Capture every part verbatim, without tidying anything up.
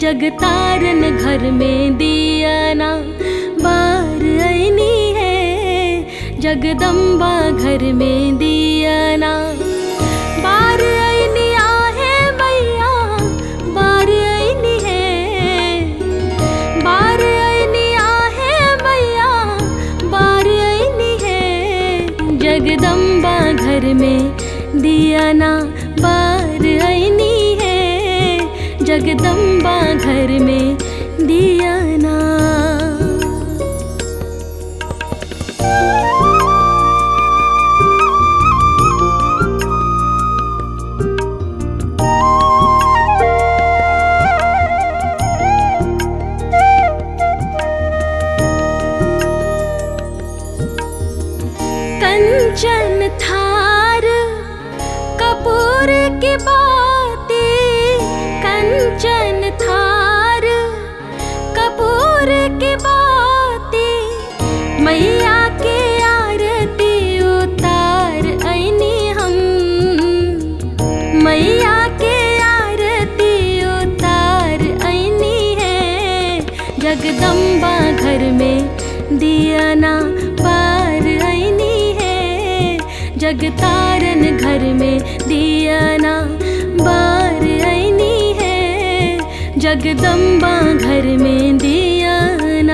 जग तारन घर में दिया ना बार आईनी है। जगदम्बा घर में दिया ना बार आईनी आहे मैया, बार आईनी है। बार आईनी आहे मैया, बार आईनी है। जगदम्बा घर में दिया ना बार आईनी है। जगदम्बा घर में दिया ना। कंचन थार कपूर की बातें, कंचन थार कपूर की बातें। मैया के आरती उतार आईनी हम, मैया के आरती उतार आईनी है। जगदम्बा घर में दिया ना पार आईनी है। जगतारन घर में दिया ना बार आईनी है। जगदम्बा घर में दिया ना।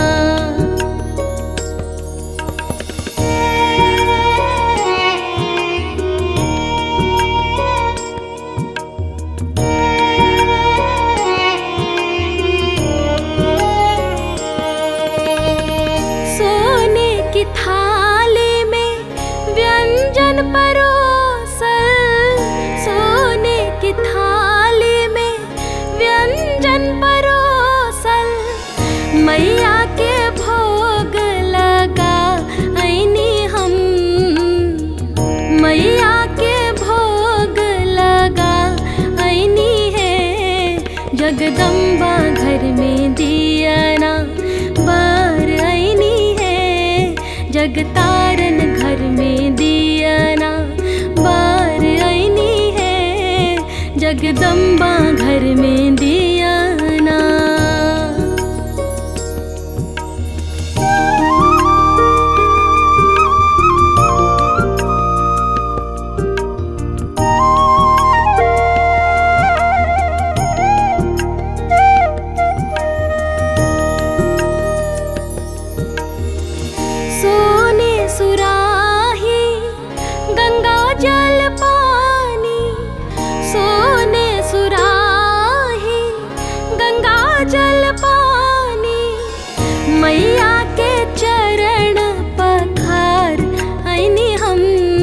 सोने की थाली में व्यंजन परोसल, सोने की थाली में व्यंजन परोसल। मैया के भोग लगा आईनी हम, मैया के भोग लगा आईनी है। जगदम्बा घर में दिया ना बार आईनी है। जगतारन घर में दिया ना बार आईनी है। जगदम्बा घर में दिया ना। सोने सुराही गंगा जल पानी, सोने सुराही गंगा जल पानी। मैया के चरण पखार आईनी हम,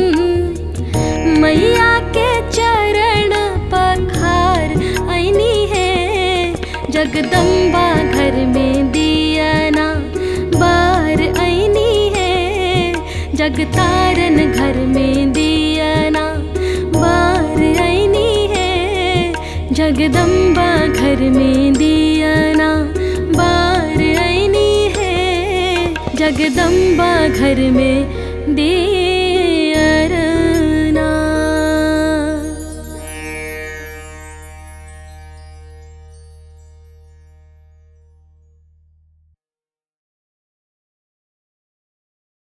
मैया के चरण पखार आईनी है। जगदम्बा घर में दिया ना बार आईनी है। जगतारन घर में दिया ना बार आईनी है। जगदम्बा घर में दिया ना बार आईनी है। जगदम्बा घर में दिया